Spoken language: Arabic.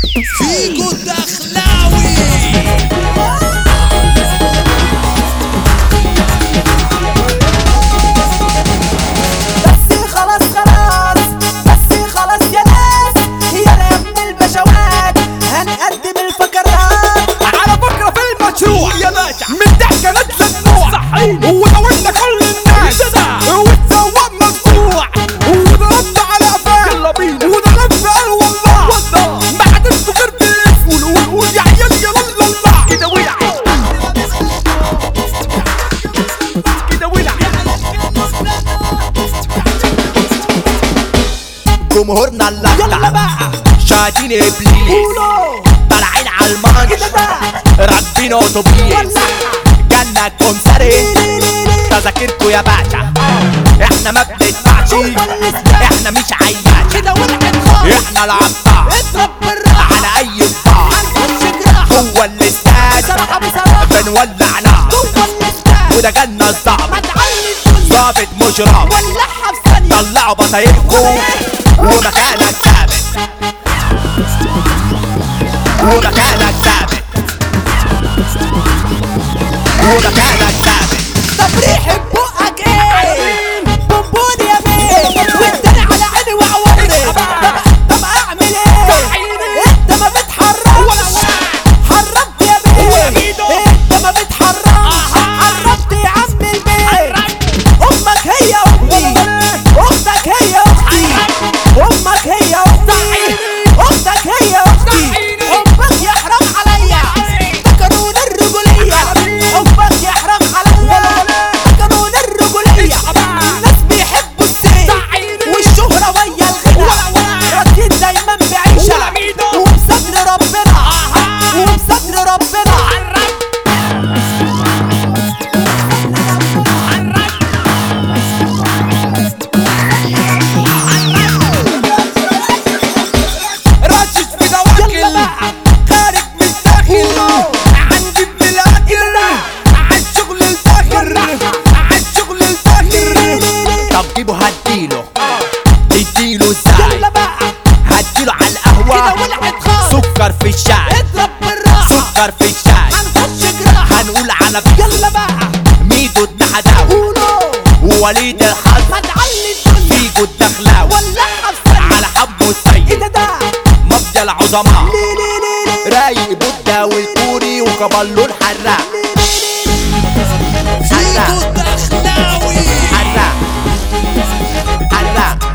فيجو الدخلاوي. بس خلاص يا ناس، يلا يا ابن البشوات هنقدم الفقرات على فكرة في المشروع يا باشا من ضحكة نازلة دموع صحيح، ودورنا كل الناس والسواق مدفوع وضربنا على قفاه يلا بينا وضربنا قال والله ما حدش غير بالاسم ونقول يا عيال يلا الله كده ولع كده ولع. جمهورنا يلا اللقطة بقى شاهدين ابليس طالعين على الماتش راكبين اتوبيس جنة كومساري تذاكركوا يا باشا. احنا ما بندفعش، احنا مش عياش، كده ولعت خالص احنا العطار اضرب بالراحة على اي بار. هنخش جراحة هو الاستاد بصراحة بصراحة بنولع نار جوه الاستاد وده جالنا الظابط ما تعلي الدنيا ظابط مشرب. ولعها في ثانية طلعوا بطايقكم ومكانك ثابت ومكانك ثابت ومكانك ثابت. طب ريحة بقك ايه؟ بونبون يا بيه والتاني على عيني وعورني. طب اعمل ايه؟ انت ما بتحركش حرمت يا بيه، انت ما بتحركش حرمت يا عم البيه. امك هي امي، اختك هي اختي، امك هي اختي، اختك هي اختي. حبك يحرم عليا ده قانون الرجولية، حبك يحرم عليا ده قانون الرجولية. الناس بيحبوا السيف والشهرة ويا الغنى، راضيين دايما بعيشة وبستر ربنا وبستر ربنا. رشش كده واكل خارج من الداخل عندي بالاكل عالشغل الفاخر عالشغل الفاخر. طب جيبوا هديله اديله ازاي؟ يلا بقى هديله على القهوة كده ولعت خالص سكر في الشاي اضرب بالراحة سكر في الشاي. هنخش جراحة هنقول على يلا بقى ميدو التحداوي قولوا ووليد الحظ ما تعلي الدنيا فيجو الدخلاوي ولعها في ثانية. على حبه ايه السيد ده مافيا العظماء ليه رايق بودة والكوري وكبالو الحراق فيجو الدخلاوي حراق حراق